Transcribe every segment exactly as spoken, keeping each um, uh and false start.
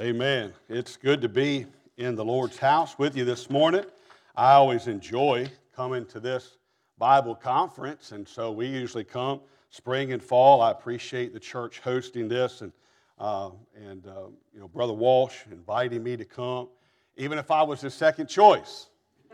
Amen. It's good to be in the Lord's house with you this morning. I always enjoy coming to this Bible conference, and so we usually come spring and fall. I appreciate the church hosting this, and uh, and uh, you know, Brother Walsh inviting me to come, even if I was his second choice.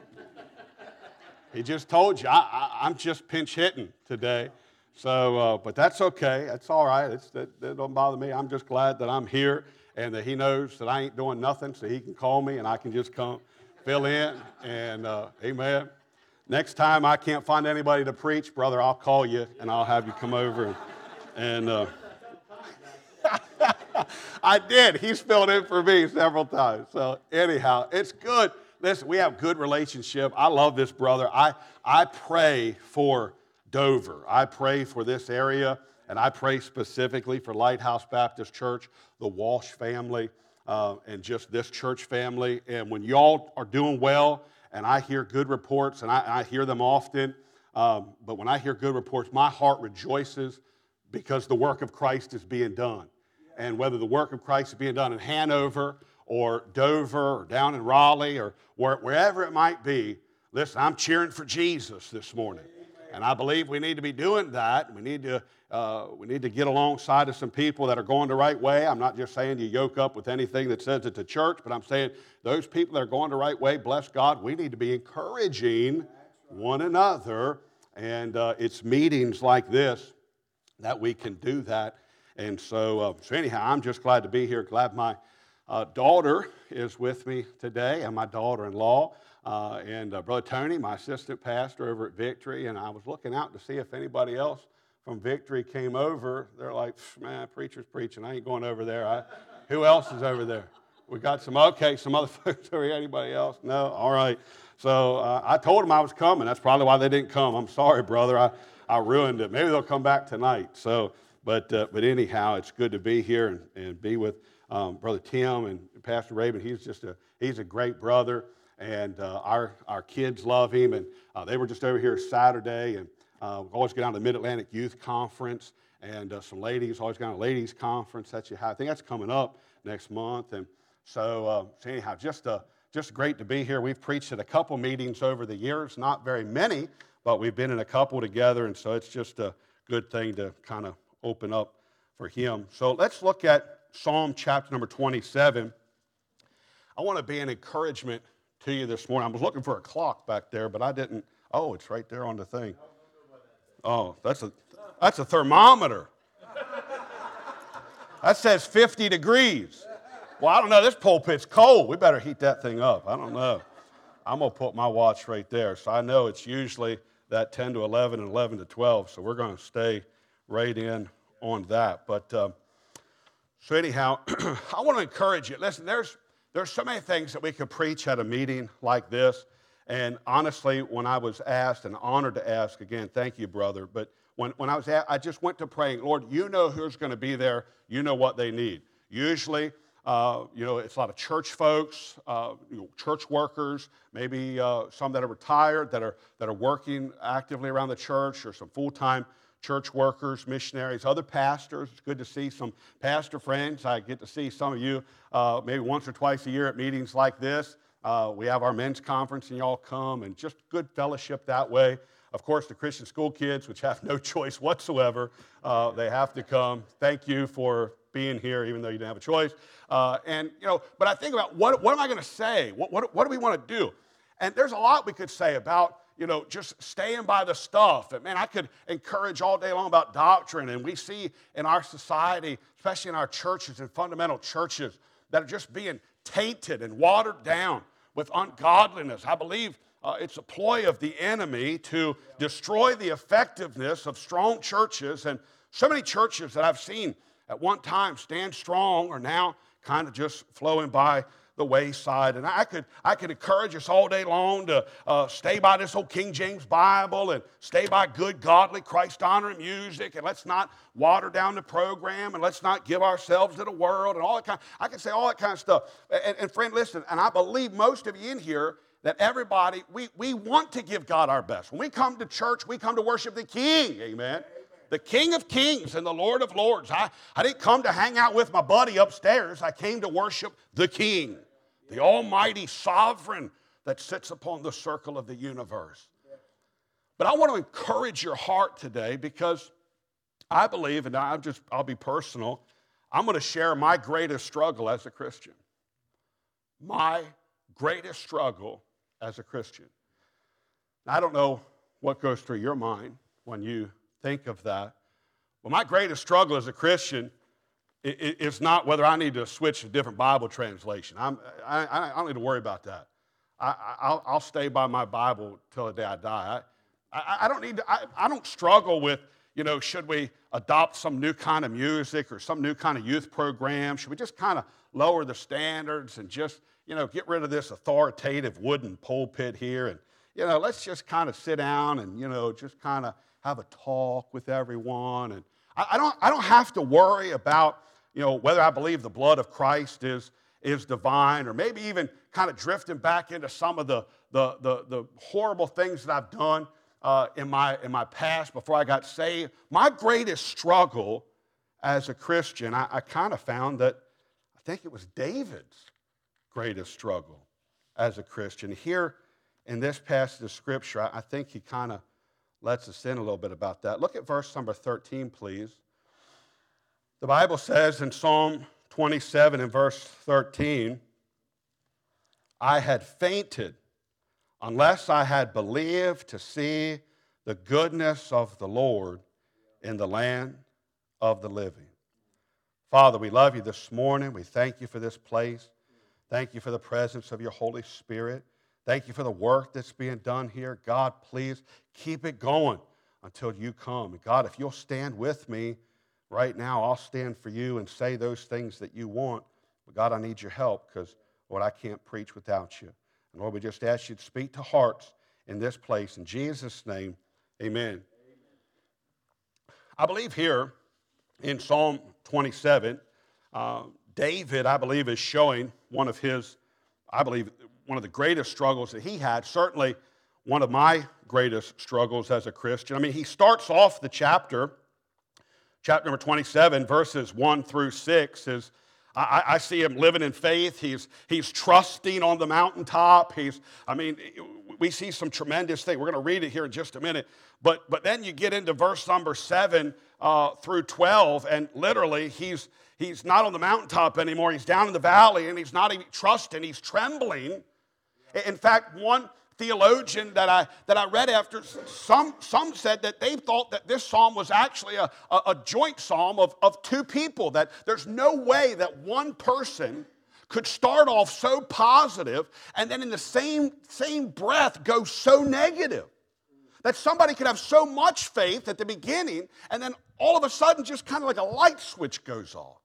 He just told you I, I, I'm just pinch hitting today. So, uh, but that's okay. That's all right. It's, that, that don't bother me. I'm just glad that I'm here and that he knows that I ain't doing nothing, so he can call me and I can just come fill in. And uh, amen. Next time I can't find anybody to preach, brother, I'll call you and I'll have you come over. And, and uh, I did. He's filled in for me several times. So anyhow, it's good. Listen, we have good relationship. I love this brother. I I pray for Dover. I pray for this area, and I pray specifically for Lighthouse Baptist Church, the Walsh family, uh, and just this church family. And when y'all are doing well, and I hear good reports, and I, I hear them often, um, but when I hear good reports, my heart rejoices because the work of Christ is being done. And whether the work of Christ is being done in Hanover or Dover or down in Raleigh or where, wherever it might be, listen, I'm cheering for Jesus this morning. And I believe we need to be doing that. We need to uh, we need to get alongside of some people that are going the right way. I'm not just saying you yoke up with anything that says it's a church, but I'm saying those people that are going the right way, bless God, we need to be encouraging one another. And uh, it's meetings like this that we can do that. And so, uh, so anyhow, I'm just glad to be here. Glad my uh, daughter is with me today, and my daughter-in-law. Uh, and uh, Brother Tony, my assistant pastor over at Victory, and I was looking out to see if anybody else from Victory came over. They're like, man, preacher's preaching. I ain't going over there. I, who else is over there? We got some, okay, some other folks over here. Anybody else? No? All right. So uh, I told them I was coming. That's probably why they didn't come. I'm sorry, brother. I, I ruined it. Maybe they'll come back tonight. So, but uh, but anyhow, it's good to be here and, and be with um, Brother Tim and Pastor Raven. He's just a, he's a great brother. And uh, our our kids love him, and uh, they were just over here Saturday, and uh, we always get down to the Mid-Atlantic Youth Conference, and uh, some ladies always go to a ladies' conference that you have. I think that's coming up next month, and so, uh, so anyhow, just uh, just great to be here. We've preached at a couple meetings over the years, not very many, but we've been in a couple together, and so it's just a good thing to kind of open up for him. So let's look at Psalm chapter number twenty-seven. I want to be an encouragement to you this morning. I was looking for a clock back there, but I didn't. Oh, it's right there on the thing. Oh, that's a that's a thermometer. That says fifty degrees. Well, I don't know. This pulpit's cold. We better heat that thing up. I don't know. I'm going to put my watch right there. So I know it's usually that ten to eleven and eleven to twelve. So we're going to stay right in on that. But uh, so anyhow, I want to encourage you. Listen, there's There's so many things that we could preach at a meeting like this, and honestly, when I was asked, and honored to ask, again, thank you, brother, but when, when I was asked, I just went to praying, Lord, you know who's going to be there, you know what they need. Usually, uh, you know, it's a lot of church folks, uh, you know, church workers, maybe uh, some that are retired, that are, that are working actively around the church, or some full-time church workers, missionaries, other pastors. It's good to see some pastor friends. I get to see some of you uh, maybe once or twice a year at meetings like this. Uh, we have our men's conference, and y'all come, and just good fellowship that way. Of course, the Christian school kids, which have no choice whatsoever, uh, they have to come. Thank you for being here, even though you didn't have a choice. Uh, and, you know, but I think about what, what am I going to say? What, what, what do we want to do? And there's a lot we could say about, you know, just staying by the stuff. And man, I could encourage all day long about doctrine. And we see in our society, especially in our churches and fundamental churches, that are just being tainted and watered down with ungodliness. I believe uh, it's a ploy of the enemy to destroy the effectiveness of strong churches. And so many churches that I've seen at one time stand strong are now kind of just flowing by the wayside. And I could I could encourage us all day long to uh, stay by this old King James Bible and stay by good, godly, Christ-honoring music, and let's not water down the program, and let's not give ourselves to the world, and all that kind of, I can say all that kind of stuff. And, and friend, listen, and I believe most of you in here that everybody, we, we want to give God our best. When we come to church, we come to worship the King, amen? The King of Kings and the Lord of Lords. I, I didn't come to hang out with my buddy upstairs. I came to worship the King, the almighty sovereign that sits upon the circle of the universe. But I want to encourage your heart today because I believe, and I'm just, I'll be personal, I'm going to share my greatest struggle as a Christian. My greatest struggle as a Christian. Now, I don't know what goes through your mind when you think of that. Well, my greatest struggle as a Christian is not whether I need to switch to a different Bible translation. I'm, I, I don't need to worry about that. I, I'll, I'll stay by my Bible till the day I die. I, I, I don't need to, I, I don't struggle with, you know, should we adopt some new kind of music or some new kind of youth program? Should we just kind of lower the standards and just, you know, get rid of this authoritative wooden pulpit here and, you know, let's just kind of sit down and, you know, just kind of have a talk with everyone. And I, I don't I don't have to worry about, you know, whether I believe the blood of Christ is, is divine or maybe even kind of drifting back into some of the, the, the, the horrible things that I've done uh, in, my, in my past before I got saved. My greatest struggle as a Christian, I, I kind of found that I think it was David's greatest struggle as a Christian. Here in this passage of Scripture, I, I think he kind of lets us in a little bit about that. Look at verse number thirteen, please. The Bible says in Psalm twenty-seven and verse thirteen, I had fainted unless I had believed to see the goodness of the Lord in the land of the living. Father, we love you this morning. We thank you for this place. Thank you for the presence of your Holy Spirit. Thank you for the work that's being done here. God, please keep it going until you come. And God, if you'll stand with me right now, I'll stand for you and say those things that you want. But God, I need your help because, Lord, I can't preach without you. And Lord, we just ask you to speak to hearts in this place. In Jesus' name, amen. Amen. I believe here in Psalm twenty-seven, uh, David, I believe, is showing one of his, I believe, one of the greatest struggles that he had, certainly one of my greatest struggles as a Christian. I mean, he starts off the chapter, chapter number twenty-seven, verses one through six, is I, I see him living in faith. He's, he's trusting on the mountaintop. He's, I mean, we see some tremendous things. We're going to read it here in just a minute. But, but then you get into verse number seven uh, through twelve, and literally he's, he's not on the mountaintop anymore. He's down in the valley, and he's not even trusting. He's trembling. In fact, one theologian that I that I read after, some, some said that they thought that this psalm was actually a, a, a joint psalm of, of two people, that there's no way that one person could start off so positive and then in the same, same breath go so negative. That somebody could have so much faith at the beginning and then all of a sudden just kind of like a light switch goes off.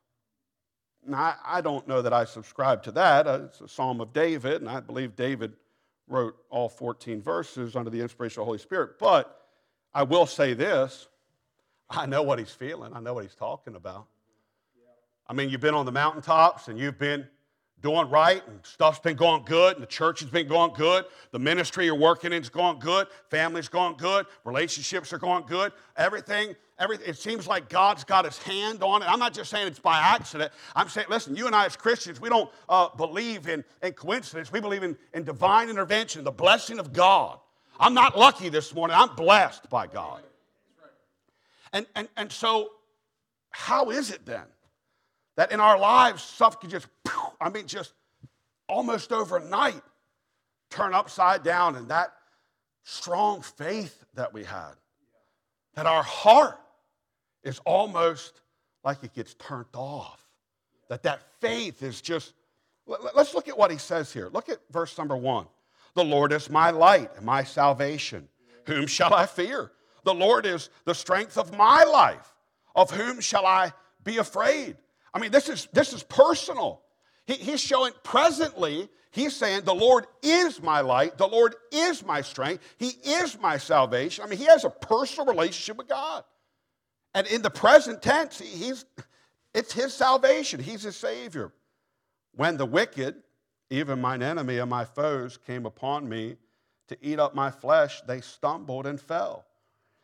Now, I, I don't know that I subscribe to that. Uh, it's a Psalm of David, and I believe David wrote all fourteen verses under the inspiration of the Holy Spirit. But I will say this, I know what he's feeling. I know what he's talking about. I mean, you've been on the mountaintops, and you've been doing right, and stuff's been going good, and the church has been going good, the ministry you're working in is going good, family's going good, relationships are going good, everything, everything, it seems like God's got his hand on it. I'm not just saying it's by accident. I'm saying, listen, you and I as Christians, we don't uh, believe in, in coincidence. We believe in, in divine intervention, the blessing of God. I'm not lucky this morning. I'm blessed by God. And, and, and so how is it then that in our lives, stuff can just, I mean, just almost overnight turn upside down, and that strong faith that we had, that our heart is almost like it gets turned off, that that faith is just, let's look at what he says here. Look at verse number one. The Lord is my light and my salvation. Whom shall I fear? The Lord is the strength of my life. Of whom shall I be afraid? I mean, this is, this is personal. He, he's showing presently, he's saying the Lord is my light. The Lord is my strength. He is my salvation. I mean, he has a personal relationship with God. And in the present tense, he's, it's his salvation. He's his Savior. When the wicked, even mine enemy and my foes, came upon me to eat up my flesh, they stumbled and fell.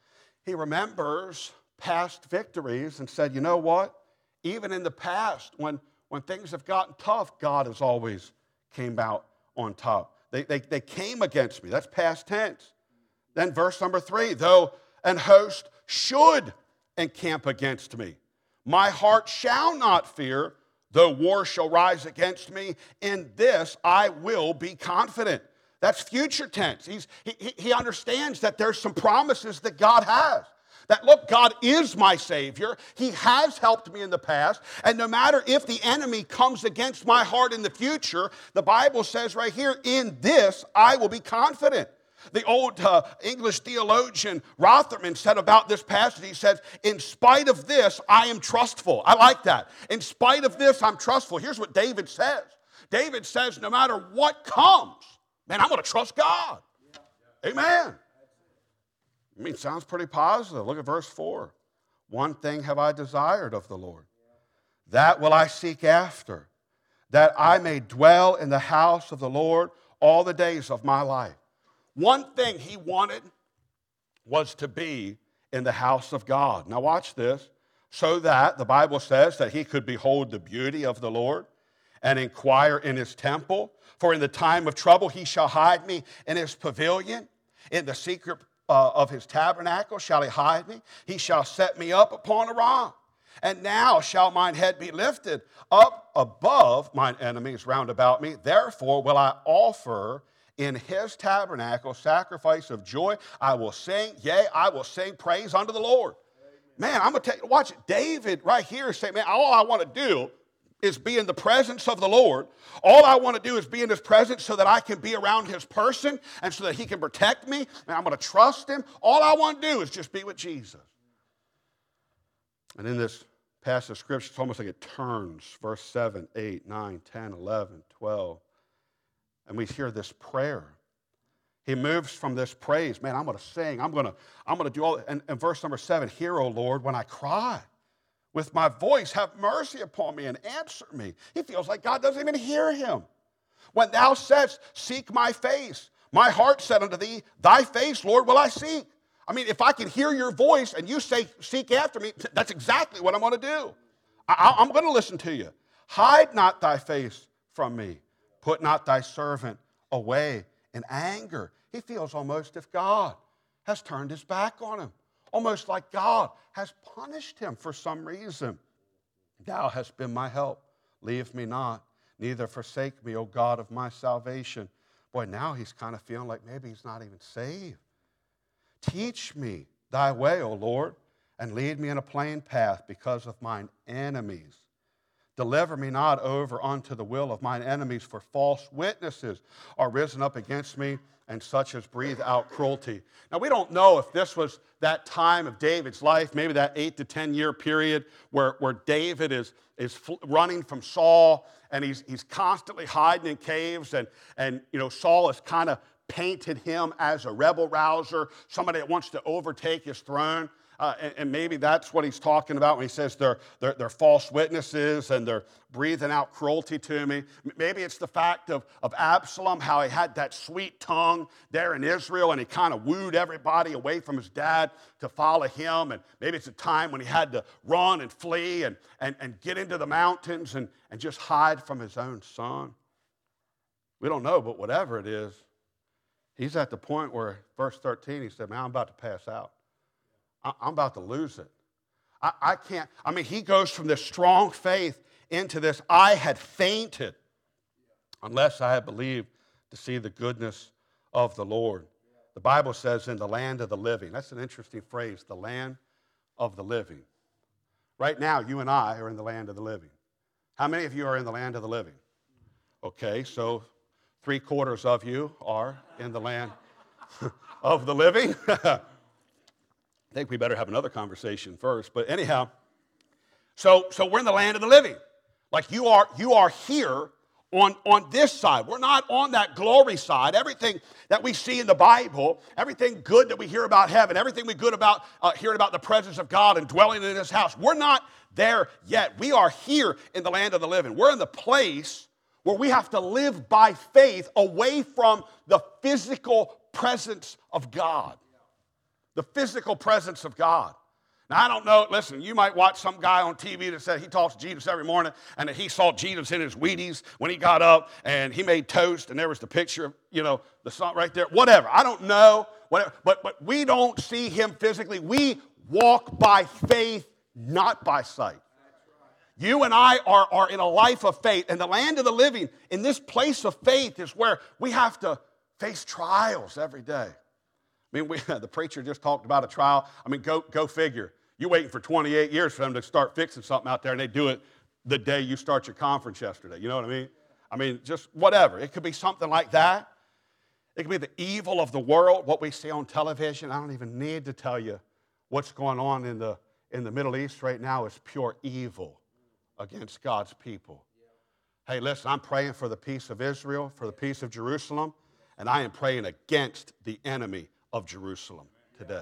he remembers past victories and said, you know what? Even in the past, when, when things have gotten tough, God has always came out on top. They, they, they came against me. That's past tense. Then verse number three, though an host should encamp against me, my heart shall not fear, though war shall rise against me. In this I will be confident. That's future tense. He's, he, he understands that there's some promises that God has. That, look, God is my Savior. He has helped me in the past. And no matter if the enemy comes against my heart in the future, the Bible says right here, in this I will be confident. The old uh, English theologian Rotherman said about this passage, he says, in spite of this, I am trustful. I like that. In spite of this, I'm trustful. Here's what David says. David says, no matter what comes, man, I'm going to trust God. Yeah. Amen. I mean, it sounds pretty positive. Look at verse four. One thing have I desired of the Lord, that will I seek after, that I may dwell in the house of the Lord all the days of my life. One thing he wanted was to be in the house of God. Now watch this. So that, the Bible says, that he could behold the beauty of the Lord and inquire in his temple. For in the time of trouble he shall hide me in his pavilion. In the secret uh, of his tabernacle shall he hide me. He shall set me up upon a rock. And now shall mine head be lifted up above mine enemies round about me. Therefore will I offer in his tabernacle sacrifice of joy. I will sing, yea, I will sing praise unto the Lord. Amen. Man, I'm going to tell you, watch it. David right here is saying, man, all I want to do is be in the presence of the Lord. All I want to do is be in his presence so that I can be around his person and so that he can protect me, and I'm going to trust him. All I want to do is just be with Jesus. And in this passage of Scripture, it's almost like it turns. Verse seven, eight, nine, ten, eleven, twelve. And we hear this prayer. He moves from this praise. Man, I'm going to sing. I'm going to, I'm going to do all. And, and verse number seven, hear, O Lord, when I cry. With my voice, have mercy upon me and answer me. He feels like God doesn't even hear him. When thou saidst, seek my face, my heart said unto thee, thy face, Lord, will I seek. I mean, if I can hear your voice and you say, seek after me, that's exactly what I'm going to do. I, I'm going to listen to you. Hide not thy face from me. Put not thy servant away in anger. He feels almost if God has turned his back on him. Almost like God has punished him for some reason. Thou hast been my help. Leave me not, neither forsake me, O God of my salvation. Boy, now he's kind of feeling like maybe he's not even saved. Teach me thy way, O Lord, and lead me in a plain path because of mine enemies. Deliver me not over unto the will of mine enemies, for false witnesses are risen up against me, and such as breathe out cruelty. Now, we don't know if this was that time of David's life, maybe that eight to ten year period where, where David is, is running from Saul, and he's, he's constantly hiding in caves, and, and you know, Saul has kind of painted him as a rebel rouser, somebody that wants to overtake his throne. Uh, and, and maybe that's what he's talking about when he says they're, they're, they're false witnesses and they're breathing out cruelty to me. Maybe it's the fact of, of Absalom, how he had that sweet tongue there in Israel and he kind of wooed everybody away from his dad to follow him. And maybe it's a time when he had to run and flee and, and, and get into the mountains and, and just hide from his own son. We don't know, but whatever it is, he's at the point where, verse thirteen, he said, man, I'm about to pass out. I'm about to lose it. I, I can't, I mean, he goes from this strong faith into this, I had fainted unless I had believed to see the goodness of the Lord. The Bible says in the land of the living. That's an interesting phrase, the land of the living. Right now, you and I are in the land of the living. How many of you are in the land of the living? Okay, so three quarters of you are in the land of the living. I think we better have another conversation first. But anyhow, so, so we're in the land of the living. Like you are, you are here on, on this side. We're not on that glory side. Everything that we see in the Bible, everything good that we hear about heaven, everything we good about uh, hearing about the presence of God and dwelling in his house, we're not there yet. We are here in the land of the living. We're in the place where we have to live by faith away from the physical presence of God. The physical presence of God. Now, I don't know, listen, you might watch some guy on T V that said he talks to Jesus every morning and that he saw Jesus in his Wheaties when he got up and he made toast and there was the picture of, you know, the sun right there. Whatever. I don't know. Whatever. But, but we don't see him physically. We walk by faith, not by sight. You and I are, are in a life of faith. And the land of the living, in this place of faith, is where we have to face trials every day. I mean, we, the preacher just talked about a trial. I mean, go, go figure. You're waiting for twenty-eight years for them to start fixing something out there, and they do it the day you start your conference yesterday. You know what I mean? I mean, just whatever. It could be something like that. It could be the evil of the world, what we see on television. I don't even need to tell you what's going on in the, in the Middle East right now is pure evil against God's people. Hey, listen, I'm praying for the peace of Israel, for the peace of Jerusalem, and I am praying against the enemy of Jerusalem today.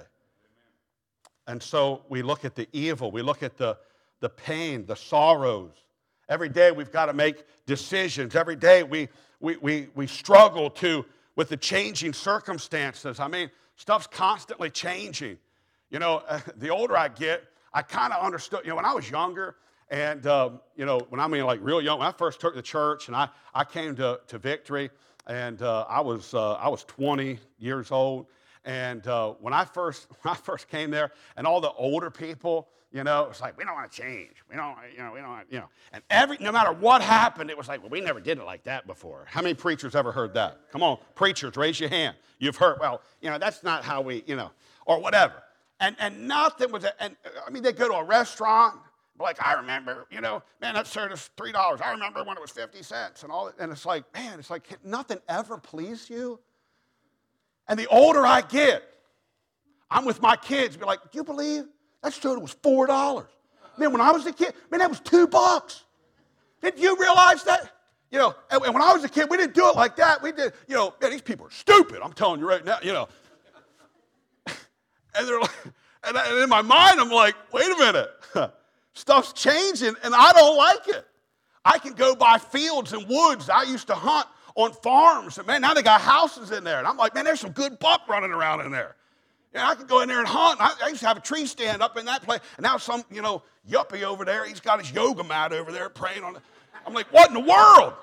And so we look at the evil, we look at the, the pain, the sorrows. Every day we've got to make decisions. Every day we, we, we, we struggle to with the changing circumstances. I mean, stuff's constantly changing. You know, uh, the older I get, I kind of understood, you know, when I was younger, and, um, you know, when I mean like real young, when I first took the church and I, I came to, to Victory, and uh, I was uh, I was twenty years old. And uh, when I first when I first came there, and all the older people, you know, it was like, we don't want to change. We don't, you know, we don't, want, you know. And every no matter what happened, it was like, well, we never did it like that before. How many preachers ever heard that? Come on, preachers, raise your hand. You've heard, well, you know, that's not how we, you know, or whatever. And and nothing was, and I mean, they go to a restaurant, like I remember, you know, man, that served us three dollars. I remember when it was fifty cents and all that. And it's like, man, it's like nothing ever pleased you. And the older I get, I'm with my kids, be like, do you believe that soda was four dollars? Man, when I was a kid, man, that was two bucks. Did you realize that? You know, and, and when I was a kid, we didn't do it like that. We did, you know, man, these people are stupid. I'm telling you right now, you know. And they're like, and, I, and in my mind, I'm like, wait a minute. Stuff's changing, and I don't like it. I can go by fields and woods. I used to hunt on farms, and man, now they got houses in there. And I'm like, man, there's some good buck running around in there. And I could go in there and hunt. I, I used to have a tree stand up in that place, and now some, you know, yuppie over there, he's got his yoga mat over there praying on it. I'm like, what in the world?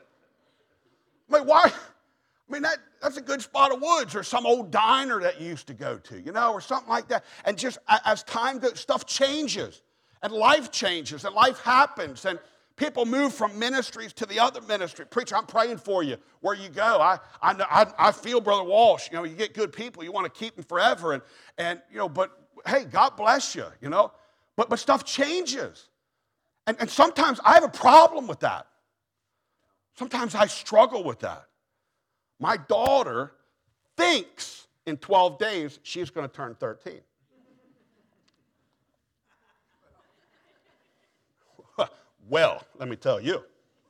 I'm like, why? I mean, that, that's a good spot of woods, or some old diner that you used to go to, you know, or something like that. And just as time goes, stuff changes, and life changes, and life happens, and people move from ministries to the other ministry. Preacher, I'm praying for you where you go. I, I, I feel, Brother Walsh, you know, you get good people. You want to keep them forever. And, and you know, but, hey, God bless you, you know. But, but stuff changes. And, and sometimes I have a problem with that. Sometimes I struggle with that. My daughter thinks in twelve days she's going to turn thirteen. Well, let me tell you.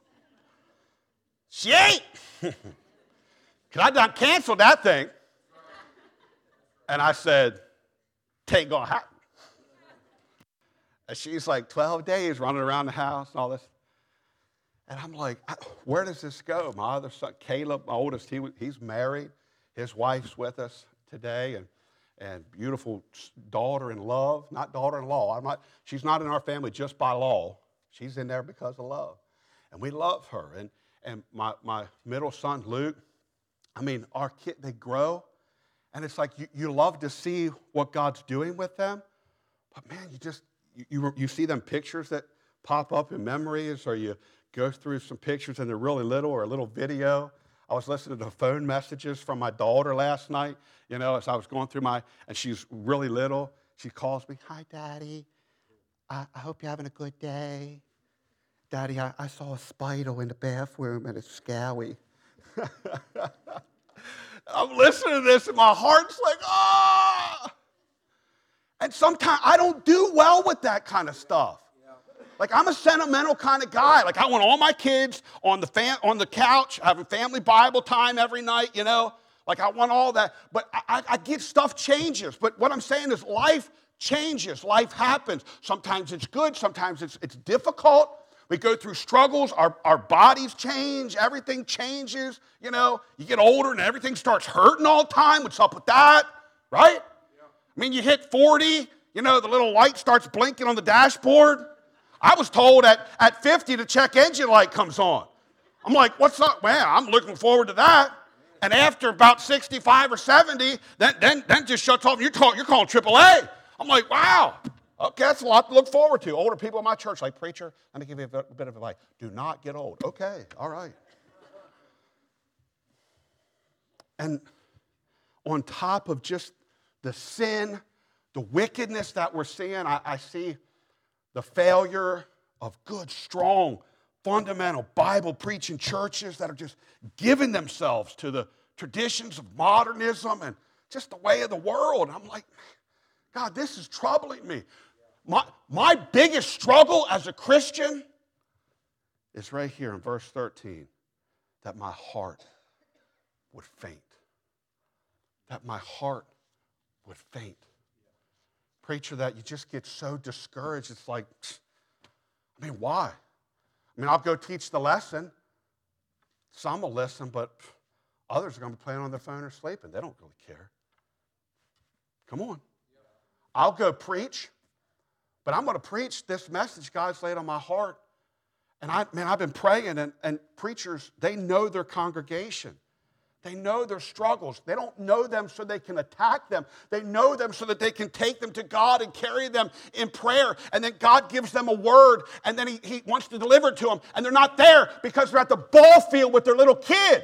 She ain't. Because I done canceled that thing. And I said, "Tain't gonna happen." And she's like twelve days running around the house and all this. And I'm like, where does this go? My other son, Caleb, my oldest, he, he's married. His wife's with us today. And and beautiful daughter in love, not daughter-in-law. I'm not, she's not in our family just by law. She's in there because of love. And we love her. And, and my, my middle son, Luke, I mean, our kid, they grow. And it's like you, you love to see what God's doing with them. But, man, you just, you, you, you see them pictures that pop up in memories, or you go through some pictures and they're really little, or a little video. I was listening to phone messages from my daughter last night, you know, as I was going through my, and she's really little. She calls me, "Hi, Daddy. I, I hope you're having a good day. Daddy, I, I saw a spider in the bathroom and it's scary." I'm listening to this and my heart's like, ah. And sometimes I don't do well with that kind of stuff. Like, I'm a sentimental kind of guy. Like, I want all my kids on the fam- on the couch, having family Bible time every night, you know. Like, I want all that. But I, I get stuff changes. But what I'm saying is life changes. Life happens. Sometimes it's good. Sometimes it's, it's difficult. We go through struggles. Our, our bodies change. Everything changes, you know. You get older and everything starts hurting all the time. What's up with that, right? I mean, you hit forty, you know, the little light starts blinking on the dashboard. I was told at, at fifty the check engine light comes on. I'm like, what's up? Well, I'm looking forward to that. And after about sixty-five or seventy, then then then just shuts off. You're calling, you're calling triple A. I'm like, wow. Okay, that's a lot to look forward to. Older people in my church, like, preacher, let me give you a bit of advice. Do not get old. Okay, all right. And on top of just the sin, the wickedness that we're seeing, I, I see the failure of good, strong, fundamental Bible-preaching churches that are just giving themselves to the traditions of modernism and just the way of the world. And I'm like, God, this is troubling me. My, my biggest struggle as a Christian is right here in verse thirteen, that my heart would faint. That my heart would faint. Preacher, that you just get so discouraged. It's like, I mean, why? I mean, I'll go teach the lesson. Some will listen, but others are going to be playing on their phone or sleeping. They don't really care. Come on. I'll go preach, but I'm going to preach this message God's laid on my heart. And I, man, I've been praying, and, and preachers, they know their congregation. They know their struggles. They don't know them so they can attack them. They know them so that they can take them to God and carry them in prayer. And then God gives them a word, and then he, he wants to deliver it to them. And they're not there because they're at the ball field with their little kid.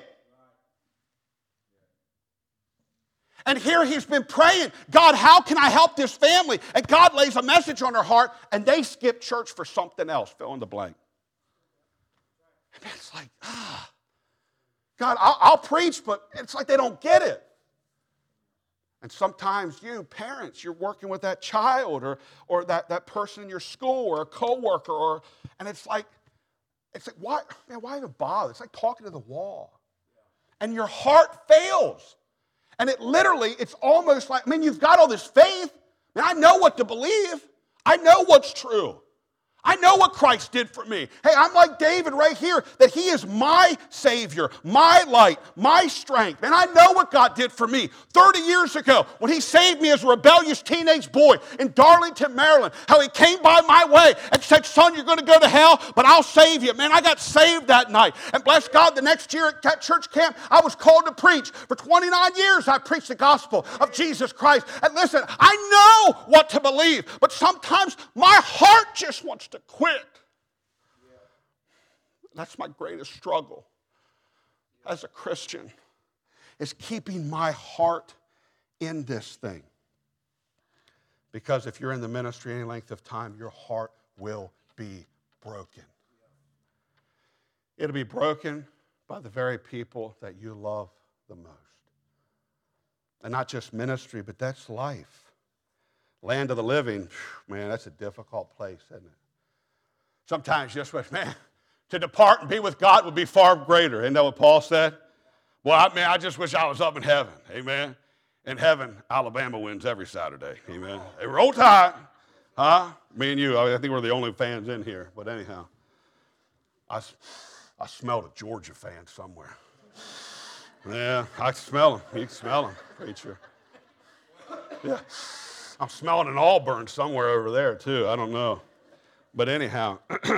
And here he's been praying, God, how can I help this family? And God lays a message on their heart, and they skip church for something else, fill in the blank. And it's like, ah. God, I'll, I'll preach, but it's like they don't get it. And sometimes you, parents, you're working with that child or, or that, that person in your school or a coworker, or, and it's like, it's like, why, man, why even bother? It's like talking to the wall. And your heart fails. And it literally, it's almost like, I mean, you've got all this faith. I mean, I know what to believe. I know what's true. I know what Christ did for me. Hey, I'm like David right here, that he is my Savior, my light, my strength. And I know what God did for me thirty years ago when he saved me as a rebellious teenage boy in Darlington, Maryland. How he came by my way and said, son, you're going to go to hell, but I'll save you. Man, I got saved that night. And bless God, the next year at church camp, I was called to preach. For twenty-nine years, I preached the gospel of Jesus Christ. And listen, I know what to believe, but sometimes my heart just wants to quit. That's my greatest struggle as a Christian, is keeping my heart in this thing. Because if you're in the ministry any length of time, your heart will be broken. It'll be broken by the very people that you love the most. And not just ministry, but that's life. Land of the living, man, that's a difficult place, isn't it? Sometimes you just wish, man, to depart and be with God would be far greater. Isn't that what Paul said? Well, I mean, I just wish I was up in heaven. Amen. In heaven, Alabama wins every Saturday. Amen. Hey, roll tide. Huh? Me and you, I think we're the only fans in here. But anyhow, I, I smelled a Georgia fan somewhere. Yeah, I can smell him. You can smell him, preacher. Yeah. I'm smelling an Auburn somewhere over there, too. I don't know. But anyhow,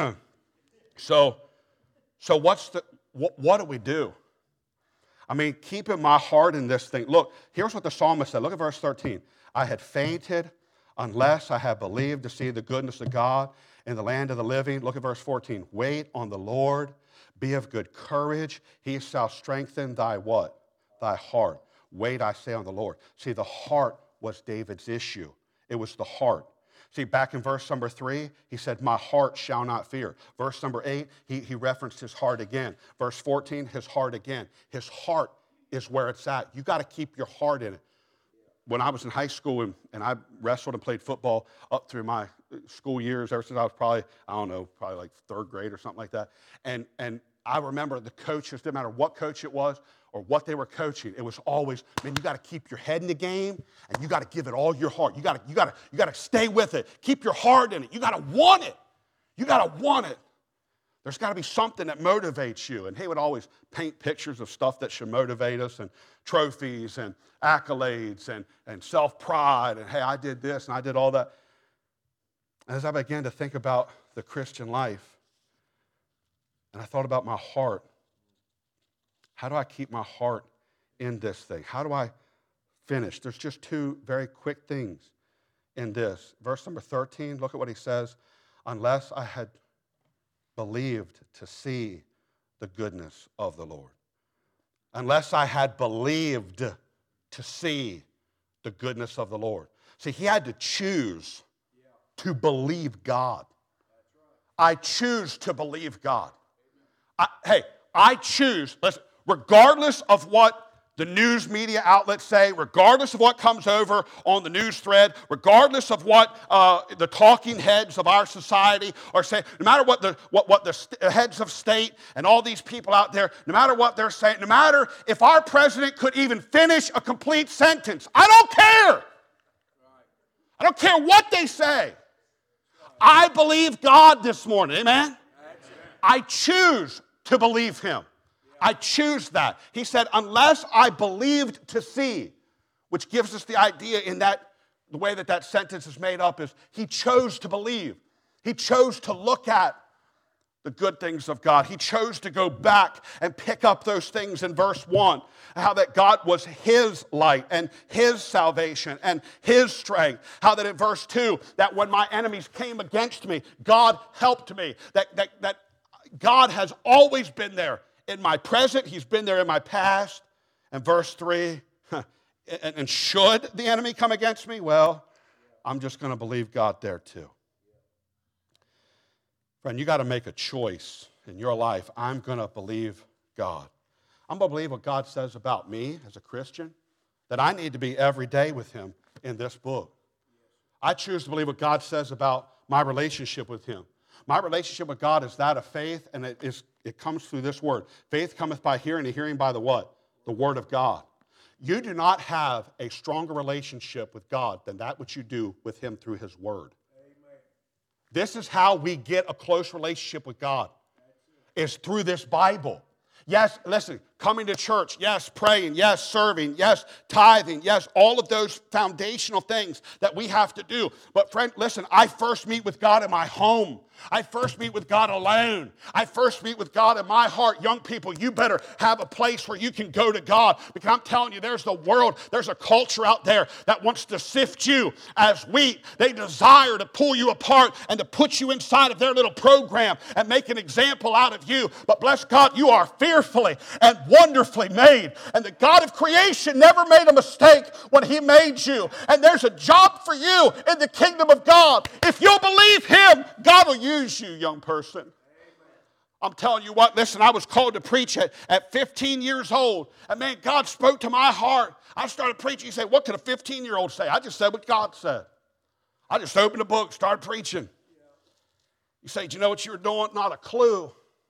so, so what's the, what, what do we do? I mean, keeping my heart in this thing. Look, here's what the psalmist said. Look at verse thirteen. I had fainted unless I had believed to see the goodness of God in the land of the living. Look at verse fourteen. Wait on the Lord. Be of good courage. He shall strengthen thy what? Thy heart. Wait, I say, on the Lord. See, the heart was David's issue. It was the heart. See, back in verse number three, he said, my heart shall not fear. Verse number eight, he, he referenced his heart again. Verse fourteen, his heart again. His heart is where it's at. You got to keep your heart in it. When I was in high school and, and I wrestled and played football up through my school years, ever since I was probably, I don't know, probably like third grade or something like that. And, and I remember the coaches, didn't matter what coach it was or what they were coaching, it was always, man, you got to keep your head in the game and you got to give it all your heart. You got to, you got to, you got to stay with it. Keep your heart in it. You got to want it. You got to want it. There's got to be something that motivates you. And he would always paint pictures of stuff that should motivate us, and trophies and accolades and, and self-pride. And, hey, I did this and I did all that. As I began to think about the Christian life, and I thought about my heart, how do I keep my heart in this thing? How do I finish? There's just two very quick things in this. Verse number thirteen, look at what he says. Unless I had believed to see the goodness of the Lord. Unless I had believed to see the goodness of the Lord. See, he had to choose to believe God. I choose to believe God. I, hey, I choose, listen, regardless of what the news media outlets say, regardless of what comes over on the news thread, regardless of what uh, the talking heads of our society are saying, no matter what the, what, what the st- heads of state and all these people out there, no matter what they're saying, no matter if our president could even finish a complete sentence, I don't care. I don't care what they say. I believe God this morning, amen? I choose to believe him. I choose that. He said, unless I believed to see, which gives us the idea in that, the way that that sentence is made up is he chose to believe. He chose to look at the good things of God. He chose to go back and pick up those things in verse one, how that God was his light and his salvation and his strength. How that in verse two, that when my enemies came against me, God helped me. That, that, that God has always been there. In my present, he's been there in my past. And verse three, and, and should the enemy come against me? Well, I'm just going to believe God there too. Friend, you got to make a choice in your life. I'm going to believe God. I'm going to believe what God says about me as a Christian, that I need to be every day with him in this book. I choose to believe what God says about my relationship with him. My relationship with God is that of faith, and it, is, it comes through this word. Faith cometh by hearing, and hearing by the what? The word of God. You do not have a stronger relationship with God than that which you do with him through his word. Amen. This is how we get a close relationship with God, is through this Bible. Yes, listen, coming to church, yes, praying, yes, serving, yes, tithing, yes, all of those foundational things that we have to do. But friend, listen, I first meet with God in my home. I first meet with God alone. I first meet with God in my heart. Young people, you better have a place where you can go to God. Because I'm telling you, there's the world, there's a culture out there that wants to sift you as wheat. They desire to pull you apart and to put you inside of their little program and make an example out of you. But bless God, you are fearfully and wonderfully made. And the God of creation never made a mistake when he made you. And there's a job for you in the kingdom of God. If you'll believe him, God will use you, young person. Amen. I'm telling you what, listen, I was called to preach at, at fifteen years old. And man, God spoke to my heart. I started preaching. He said, what could a fifteen-year-old say? I just said what God said. I just opened a book, started preaching. You say, do you know what you were doing? Not a clue.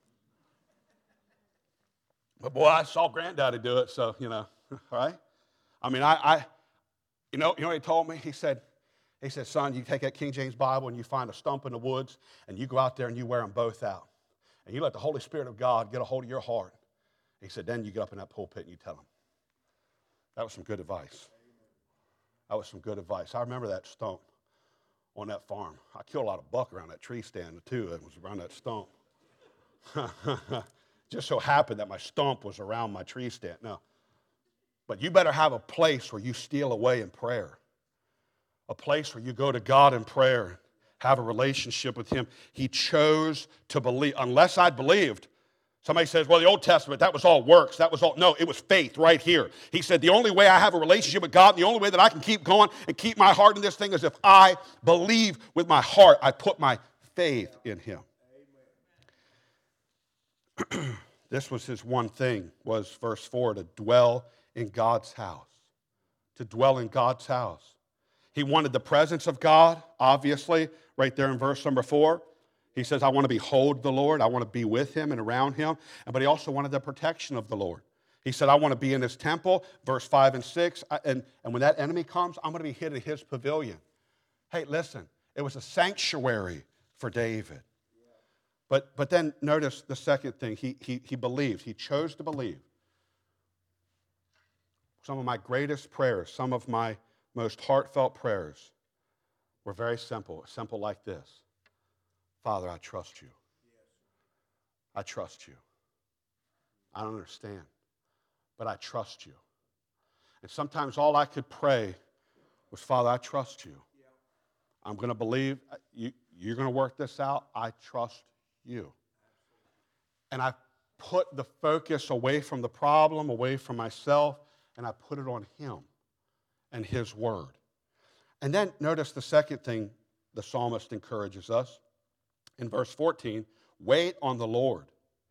But boy, I saw Granddaddy do it, so, you know, right? I mean, I, I you know, you know what he told me? He said, He said, son, you take that King James Bible and you find a stump in the woods and you go out there and you wear them both out. And you let the Holy Spirit of God get a hold of your heart. He said, then you get up in that pulpit and you tell them. That was some good advice. That was some good advice. I remember that stump on that farm. I killed a lot of buck around that tree stand too. It was around that stump. Just so happened that my stump was around my tree stand. No. But you better have a place where you steal away in prayer. A place where you go to God in prayer, have a relationship with him. He chose to believe. Unless I'd believed, somebody says, well, the Old Testament, that was all works. That was all. No, it was faith right here. He said, the only way I have a relationship with God, the only way that I can keep going and keep my heart in this thing is if I believe with my heart. I put my faith in him. This was his one thing, was verse four, to dwell in God's house. To dwell in God's house. He wanted the presence of God, obviously, right there in verse number four. He says, I want to behold the Lord. I want to be with him and around him. But he also wanted the protection of the Lord. He said, I want to be in his temple, verse five and six. And, and when that enemy comes, I'm going to be hid in his pavilion. Hey, listen, it was a sanctuary for David. But, but then notice the second thing. He, he, he believed. He chose to believe. Some of my greatest prayers, some of my most heartfelt prayers were very simple, simple like this. Father, I trust you. I trust you. I don't understand, but I trust you. And sometimes all I could pray was, Father, I trust you. I'm going to believe you, you're going to work this out. I trust you. And I put the focus away from the problem, away from myself, and I put it on him and his word. And then notice the second thing the psalmist encourages us. In verse fourteen, wait on the Lord.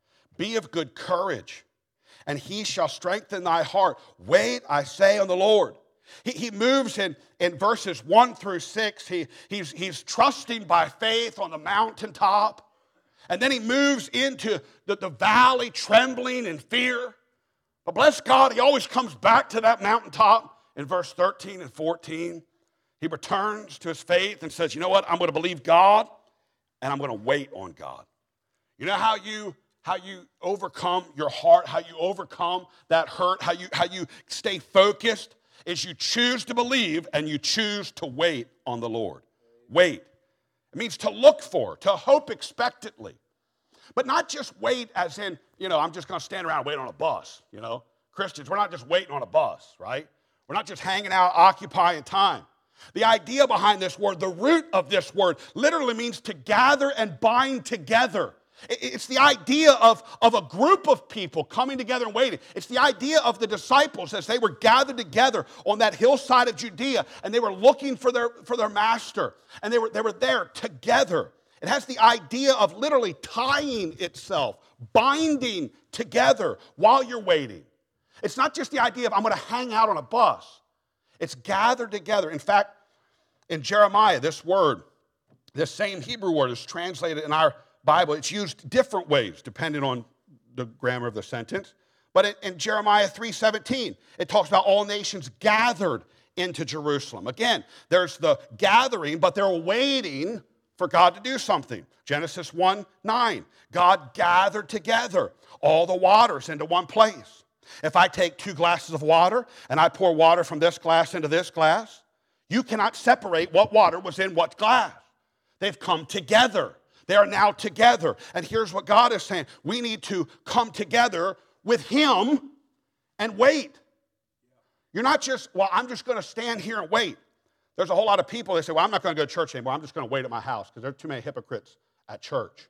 Be of good courage, and he shall strengthen thy heart. Wait, I say, on the Lord. He, he moves in, in verses one through six. He, he's, he's trusting by faith on the mountaintop. And then he moves into the, the valley, trembling in fear. But bless God, he always comes back to that mountaintop in verse thirteen and fourteen. He returns to his faith and says, you know what, I'm going to believe God, and I'm going to wait on God. You know how you how you overcome your heart, how you overcome that hurt, how you how you stay focused is you choose to believe and you choose to wait on the Lord. Wait. It means to look for, to hope expectantly. But not just wait as in, you know, I'm just going to stand around and wait on a bus, you know. Christians, we're not just waiting on a bus, right? We're not just hanging out, occupying time. The idea behind this word, the root of this word, literally means to gather and bind together. It's the idea of, of a group of people coming together and waiting. It's the idea of the disciples as they were gathered together on that hillside of Judea, and they were looking for their, for their master, and they were, they were there together. It has the idea of literally tying itself, binding together while you're waiting. It's not just the idea of I'm going to hang out on a bus. It's gathered together. In fact, in Jeremiah, this word, this same Hebrew word is translated in our Bible. It's used different ways depending on the grammar of the sentence. But in, in Jeremiah three seventeen, it talks about all nations gathered into Jerusalem. Again, there's the gathering, but they're waiting for God to do something. Genesis one nine, God gathered together all the waters into one place. If I take two glasses of water and I pour water from this glass into this glass, you cannot separate what water was in what glass. They've come together. They are now together. And here's what God is saying. We need to come together with him and wait. You're not just, well, I'm just going to stand here and wait. There's a whole lot of people, they say, well, I'm not going to go to church anymore. I'm just going to wait at my house because there are too many hypocrites at church.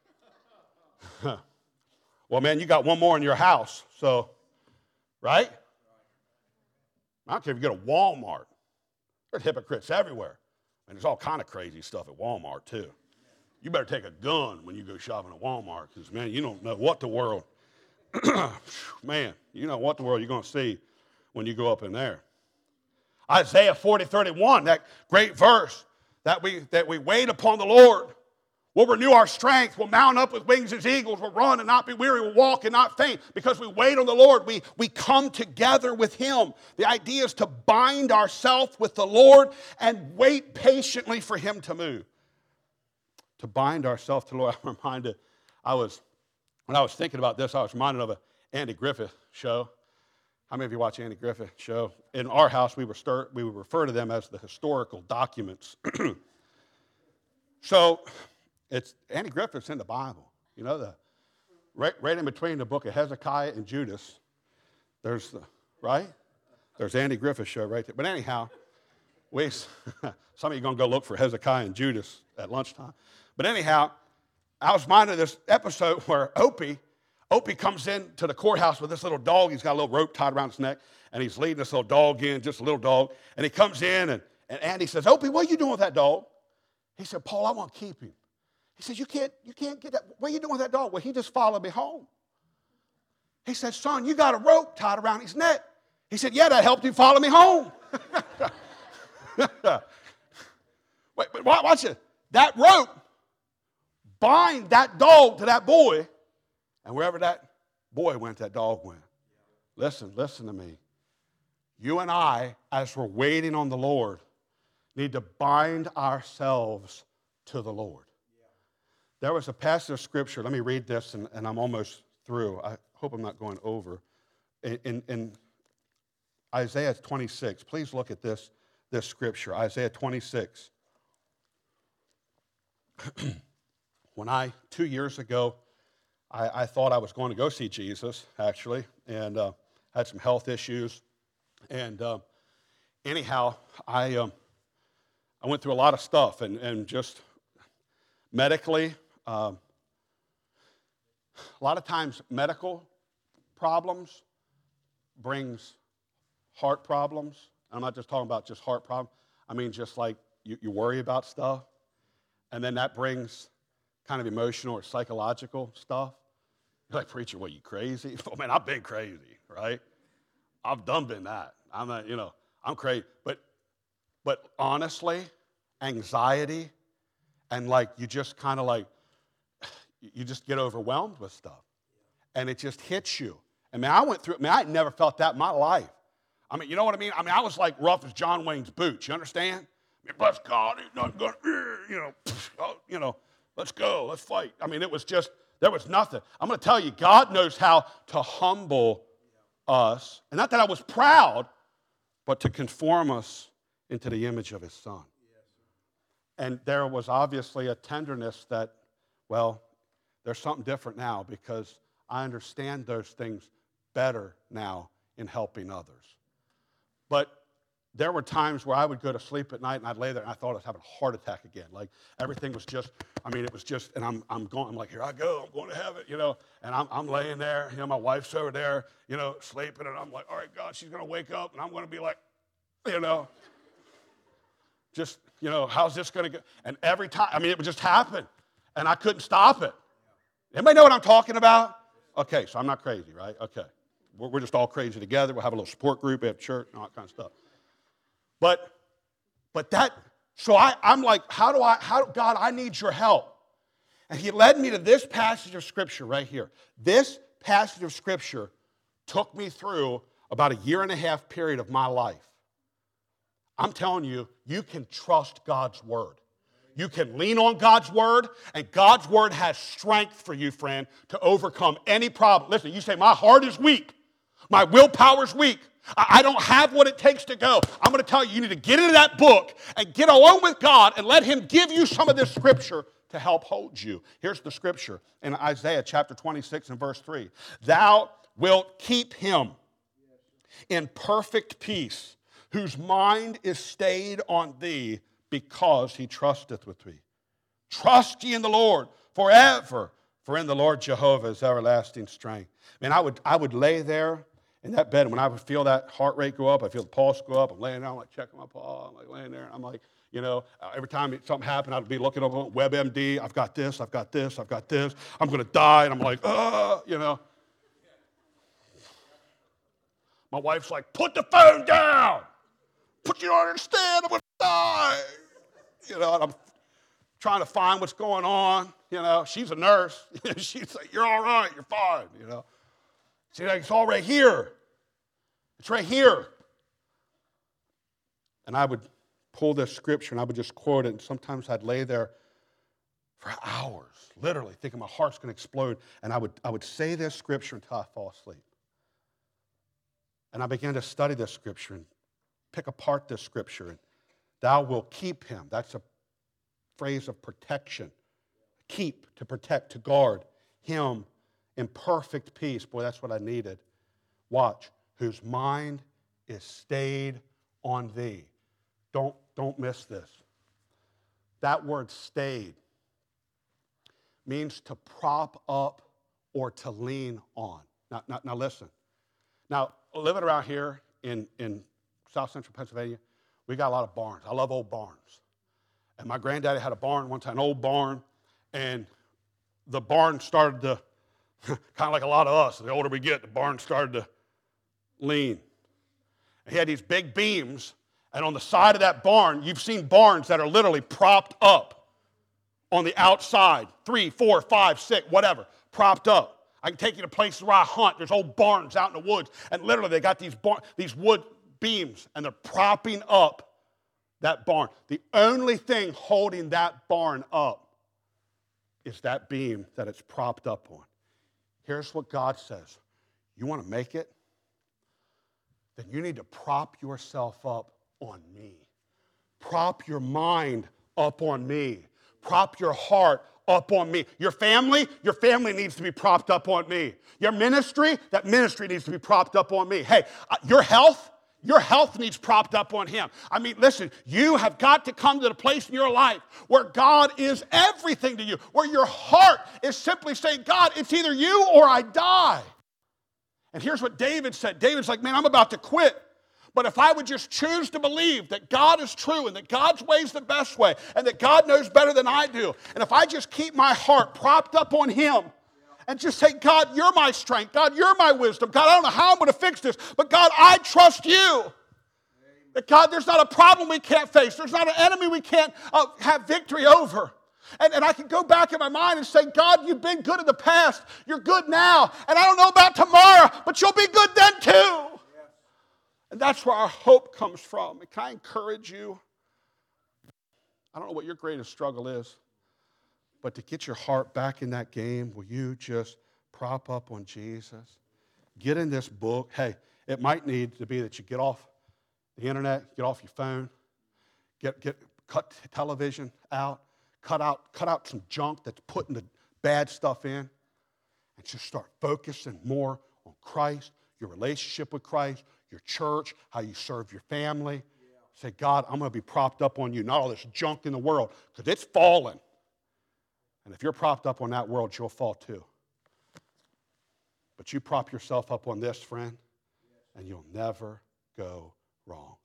Well, man, you got one more in your house, so, right? I don't care if you go to Walmart. There's hypocrites everywhere. And there's all kind of crazy stuff at Walmart, too. You better take a gun when you go shopping at Walmart because, man, you don't know what the world, man, you know what the world you're going to see when you go up in there. Isaiah forty thirty-one, that great verse, that we, that we wait upon the Lord. We'll renew our strength. We'll mount up with wings as eagles. We'll run and not be weary. We'll walk and not faint because we wait on the Lord. We, we come together with him. The idea is to bind ourselves with the Lord and wait patiently for him to move. To bind ourselves to the Lord. I'm reminded, I was, when I was thinking about this, I was reminded of an Andy Griffith show. How many of you watch Andy Griffith show? In our house, we, were stir, we would refer to them as the historical documents. So, it's Andy Griffith's in the Bible. You know, the right, right in between the book of Hezekiah and Judas, there's the, right? There's Andy Griffith's show right there. But anyhow, we, some of you are going to go look for Hezekiah and Judas at lunchtime. But anyhow, I was reminded of this episode where Opie, Opie comes into the courthouse with this little dog. He's got a little rope tied around his neck, and he's leading this little dog in, just a little dog. And he comes in, and, and Andy says, Opie, what are you doing with that dog? He said, Paul, I want to keep him. He said, you can't, you can't get that. What are you doing with that dog? Well, he just followed me home. He said, son, you got a rope tied around his neck. He said, yeah, that helped him follow me home. Wait, but watch it. That rope bind that dog to that boy, and wherever that boy went, that dog went. Listen, listen to me. You and I, as we're waiting on the Lord, need to bind ourselves to the Lord. There was a passage of Scripture. Let me read this, and, and I'm almost through. I hope I'm not going over. In, in, in Isaiah twenty-six, please look at this, this Scripture. Isaiah twenty-six. When I, two years ago, I, I thought I was going to go see Jesus, actually, and uh, had some health issues. And uh, anyhow, I um, I went through a lot of stuff, and, and just medically, um, a lot of times medical problems brings heart problems. I'm not just talking about just heart problems. I mean just like you, you worry about stuff, and then that brings kind of emotional or psychological stuff. You're like, preacher, what, you crazy? Oh, man, I've been crazy, right? I've done been that. I'm not, you know, I'm crazy. But, but honestly, anxiety and like you just kind of like, you just get overwhelmed with stuff. And it just hits you. And man, I went through it. Man, I had never felt that in my life. I mean, you know what I mean? I mean, I was like rough as John Wayne's boots. You understand? I mean, bless God, ain't nothing going to, you know, you know, let's go, let's fight. I mean, it was just, there was nothing. I'm going to tell you, God knows how to humble us. And not that I was proud, but to conform us into the image of his Son. And there was obviously a tenderness that, well, there's something different now because I understand those things better now in helping others. But there were times where I would go to sleep at night and I'd lay there and I thought I was having a heart attack again. Like everything was just, I mean, it was just, and I'm I'm going, I'm like, here I go, I'm going to heaven, you know, and I'm I'm laying there, you know, my wife's over there, you know, sleeping, and I'm like, all right, God, she's going to wake up and I'm going to be like, you know, just, you know, how's this going to go? And every time, I mean, it would just happen and I couldn't stop it. Anybody know what I'm talking about? Okay, so I'm not crazy, right? Okay. We're, we're just all crazy together. We'll have a little support group, we have church and all that kind of stuff. But, but that, so I, I'm like, how do I, how, God, I need your help. And he led me to this passage of Scripture right here. This passage of Scripture took me through about a year and a half period of my life. I'm telling you, you can trust God's word. You can lean on God's word, and God's word has strength for you, friend, to overcome any problem. Listen, you say, my heart is weak. My willpower's weak. I don't have what it takes to go. I'm going to tell you, you need to get into that book and get alone with God and let him give you some of this Scripture to help hold you. Here's the Scripture in Isaiah chapter twenty-six and verse three. Thou wilt keep him in perfect peace, whose mind is stayed on thee, because he trusteth with thee. Trust ye in the Lord forever, for in the Lord Jehovah is everlasting strength. Man, I would, I would lay there in that bed, and when I would feel that heart rate go up, I feel the pulse go up, I'm laying there, I'm like checking my pulse, I'm like laying there, and I'm like, you know, uh, every time something happened, I'd be looking over on WebMD, I've got this, I've got this, I've got this, I'm going to die, and I'm like, uh, you know. My wife's like, put the phone down. Put you don't understand, I'm going to die. You know, and I'm trying to find what's going on, you know. She's a nurse. She's like, you're all right, you're fine, you know. She's like, it's all right here. It's right here. And I would pull this Scripture and I would just quote it, and sometimes I'd lay there for hours, literally thinking my heart's going to explode, and I would, I would say this Scripture until I fall asleep. And I began to study this Scripture and pick apart this Scripture. And thou wilt keep him. That's a phrase of protection. Keep, to protect, to guard him in perfect peace. Boy, that's what I needed. Watch. Whose mind is stayed on thee. Don't, don't miss this. That word stayed means to prop up or to lean on. Now, now, now listen. Now, living around here in, in South Central Pennsylvania, we got a lot of barns. I love old barns. And my granddaddy had a barn one time, an old barn, and the barn started to, kind of like a lot of us, the older we get, the barn started to lean. And he had these big beams, and on the side of that barn, you've seen barns that are literally propped up on the outside, three, four, five, six, whatever, propped up. I can take you to places where I hunt. There's old barns out in the woods, and literally they got these bar- these wood beams, and they're propping up that barn. The only thing holding that barn up is that beam that it's propped up on. Here's what God says. You want to make it? Then you need to prop yourself up on me. Prop your mind up on me. Prop your heart up on me. Your family, your family needs to be propped up on me. Your ministry, that ministry needs to be propped up on me. Hey, uh, your health, your health needs propped up on him. I mean, listen, you have got to come to the place in your life where God is everything to you, where your heart is simply saying, God, it's either you or I die. And here's what David said. David's like, man, I'm about to quit. But if I would just choose to believe that God is true and that God's way is the best way and that God knows better than I do, and if I just keep my heart propped up on him and just say, God, you're my strength. God, you're my wisdom. God, I don't know how I'm going to fix this, but God, I trust you. That God, there's not a problem we can't face. There's not an enemy we can't uh, have victory over. And, and I can go back in my mind and say, God, you've been good in the past. You're good now. And I don't know about tomorrow, but you'll be good then too. And that's where our hope comes from. And can I encourage you? I don't know what your greatest struggle is, but to get your heart back in that game, will you just prop up on Jesus? Get in this book. Hey, it might need to be that you get off the internet, get off your phone, get, get cut television out, cut out, cut out some junk that's putting the bad stuff in, and just start focusing more on Christ, your relationship with Christ, your church, how you serve your family. Yeah. Say, God, I'm going to be propped up on you, not all this junk in the world, because it's falling. And if you're propped up on that world, you'll fall too. But you prop yourself up on this, friend, and you'll never go wrong.